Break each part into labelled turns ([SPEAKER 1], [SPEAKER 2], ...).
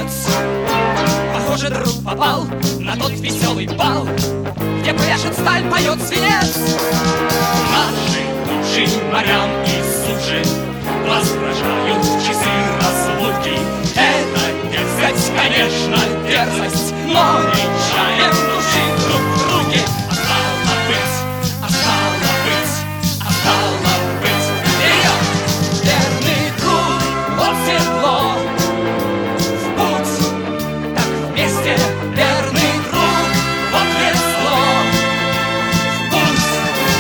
[SPEAKER 1] конец. Похоже, друг попал на тот веселый бал, где пляшет сталь, поет свинец. Наши души морям и суши возвращают в часы разлуки. Это дерзость, конечно, дерзость, но не чаем души друг в друге. Остало быть, остало быть, остало быть. Вперед, верный друг, вот седло, в путь, так вместе, верный друг, вот весло, в путь,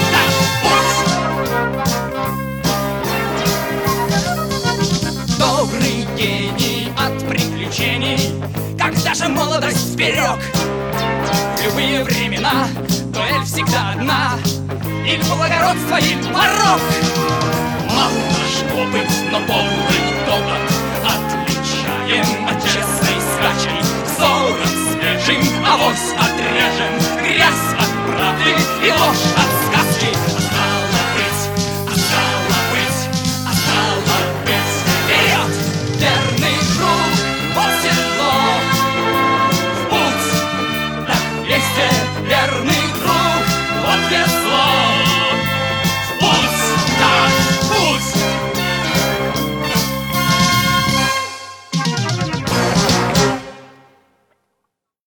[SPEAKER 1] так в путь. Добрый гений от приключений, когда же молодость сберег. В любые времена дуэль всегда одна, или благородство, или порок. Мал наш опыт, но полный довод отличаем от честной скачей. Взором свежим авось отрежем грязь